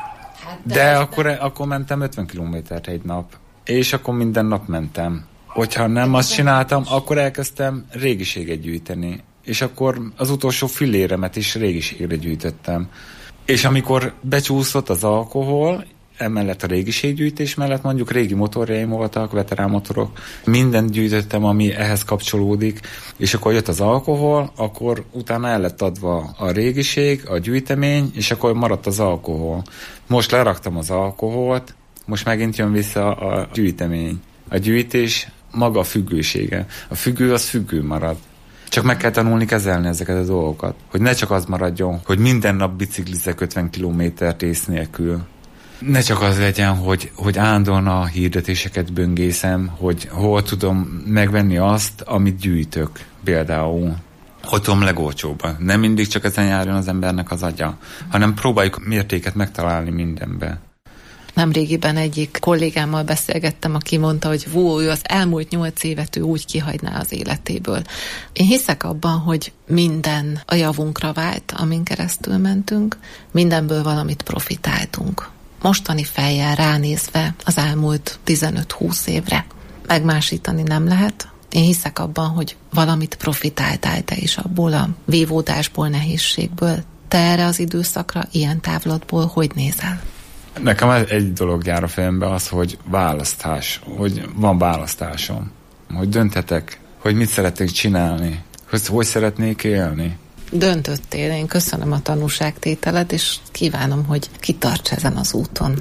De akkor mentem 50 kilométert egy nap. És akkor minden nap mentem. Hogyha nem azt csináltam, akkor elkezdtem régiséget gyűjteni. És akkor az utolsó filléremet is régiségre gyűjtöttem. És amikor becsúszott az alkohol, emellett a régiséggyűjtés mellett mondjuk régi motorjaim voltak, veterán motorok, mindent gyűjtöttem, ami ehhez kapcsolódik, és akkor jött az alkohol, akkor utána el lett adva a régiség, a gyűjtemény, és akkor maradt az alkohol. Most leraktam az alkoholt, most megint jön vissza a gyűjtemény. A gyűjtés maga a függősége. A függő az függő marad. Csak meg kell tanulni kezelni ezeket a dolgokat. Hogy ne csak az maradjon, hogy minden nap biciklizek 50 kilométert ész nélkül. Ne csak az legyen, hogy állandóan a hirdetéseket böngészem, hogy hol tudom megvenni azt, amit gyűjtök például. Hogy tudom legolcsóbban. Nem mindig csak ezen járjon az embernek az agya, hanem próbáljuk mértéket megtalálni mindenbe. Nemrégiben egyik kollégámmal beszélgettem, aki mondta, hogy ő az elmúlt 8 évet ő úgy kihagyná az életéből. Én hiszek abban, hogy minden a javunkra vált, amin keresztül mentünk, mindenből valamit profitáltunk. Mostani fejjel ránézve az elmúlt 15-20 évre megmásítani nem lehet. Én hiszek abban, hogy valamit profitáltál te is abból a vívódásból, nehézségből. Te erre az időszakra ilyen távlatból hogy nézel? Nekem egy dolog jár a fejembe az, hogy választás, hogy van választásom. hogy dönthetek, hogy mit szeretnék csinálni, hogy szeretnék élni. Döntöttél, én köszönöm a tanúságtételet, és kívánom, hogy kitarts ezen az úton.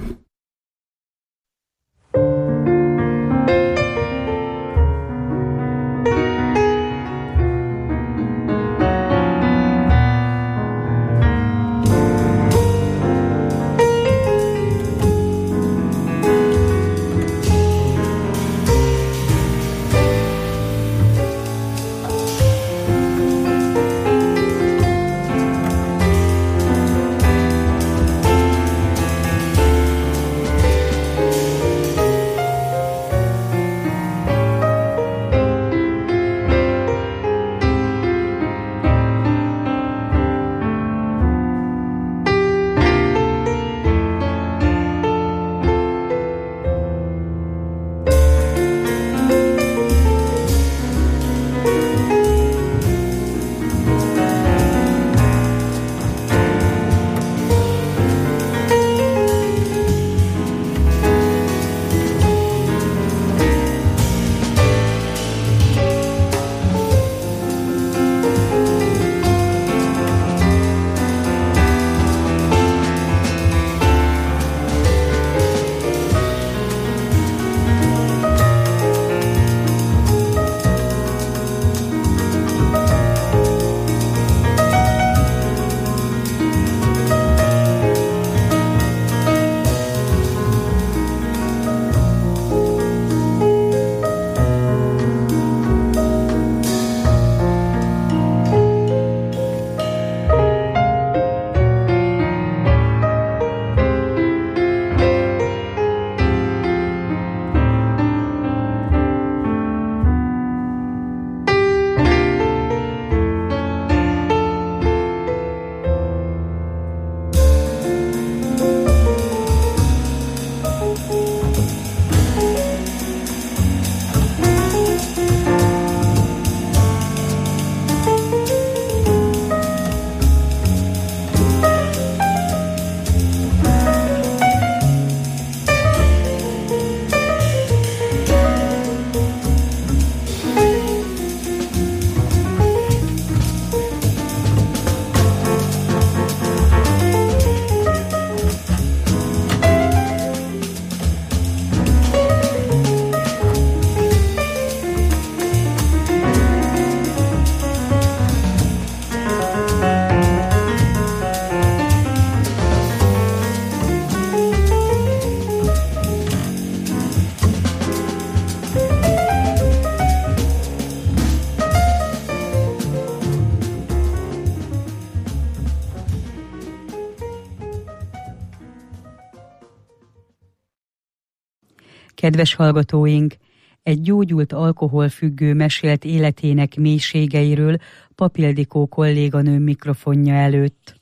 Kedves hallgatóink, egy gyógyult alkoholfüggő mesélt életének mélységeiről Pap Ildikó kolléganőm mikrofonja előtt.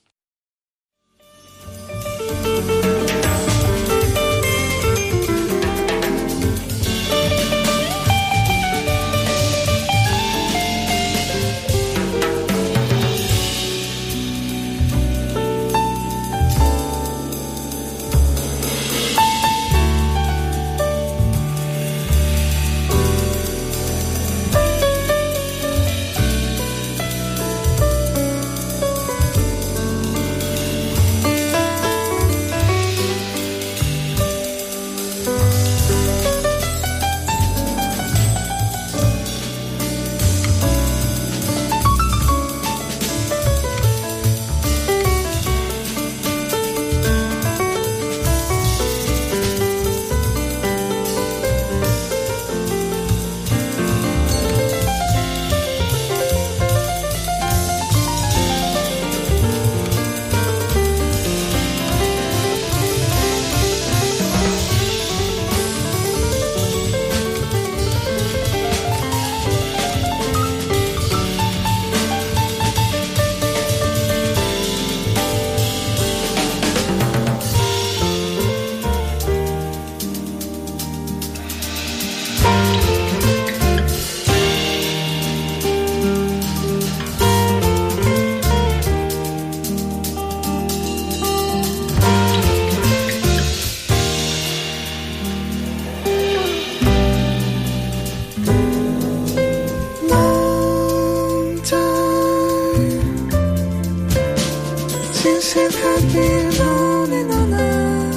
since it had been dawning on us.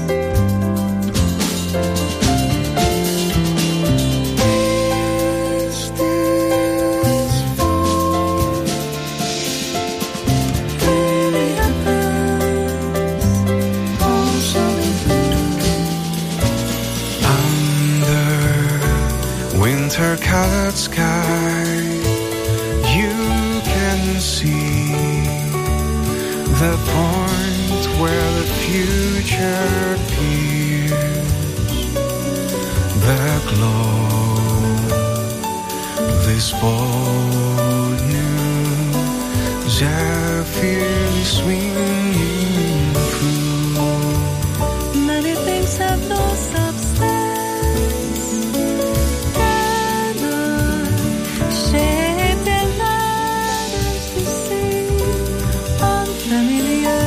Is this fall really happens? Also under winter-colored sky, you can see the point where the future appears, the glow, this bold new zephyr swinging through. Many things have no substance, cannot shape their ladders to see unfamiliar.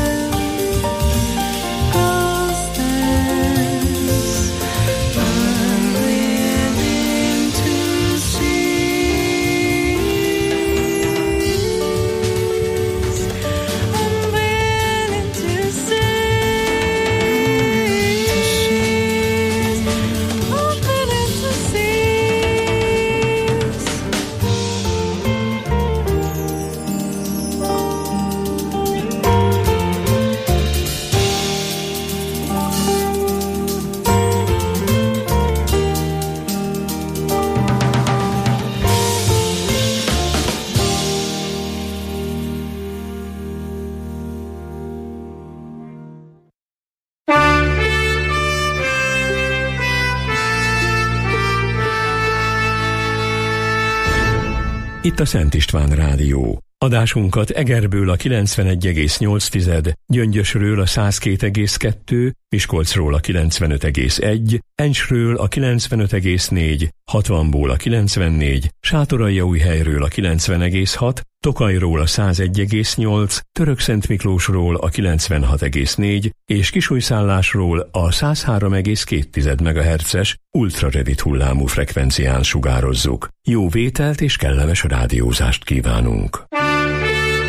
Itt a Szent István Rádió. Adásunkat Egerből a 91,8, Gyöngyösről a 102,2, Miskolcról a 95,1, Encsről a 95,4, Hatvanból a 94, Sátoraljaújhelyről a 90,6, Tokajról a 101,8, Törökszentmiklósról a 96,4 és Kisújszállásról a 103,2 MHz-es ultrarövid hullámú frekvencián sugározzuk. Jó vételt és kellemes rádiózást kívánunk!